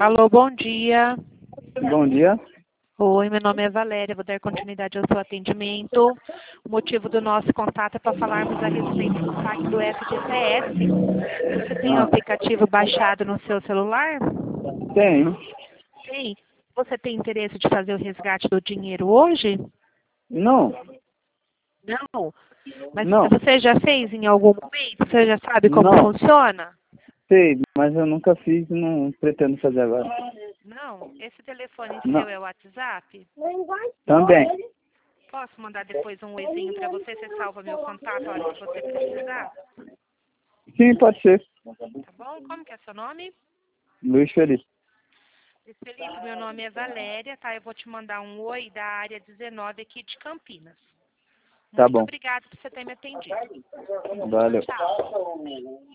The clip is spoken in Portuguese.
Alô, bom dia. Bom dia. Oi, meu nome é Valéria, vou dar continuidade ao seu atendimento. O motivo do nosso contato é para falarmos a respeito do saque do FGTS. Você tem o aplicativo baixado no seu celular? Tenho. Tem. Você tem interesse de fazer o resgate do dinheiro hoje? Não. Não. Mas Não. você já fez em algum momento? Você já sabe como Não. funciona? Sei, mas eu nunca fiz e não pretendo fazer agora. Não. Esse telefone Não. seu é o WhatsApp? Também. Posso mandar depois um oizinho para você? Você salva meu contato a hora que você precisar? Sim, pode ser. Tá bom? Como que é seu nome? Luiz Felipe. Felipe, meu nome é Valéria, tá? Eu vou te mandar um oi da área 19 aqui de Campinas. Tá Muito bom. obrigada por você ter me atendido. Valeu. Tchau.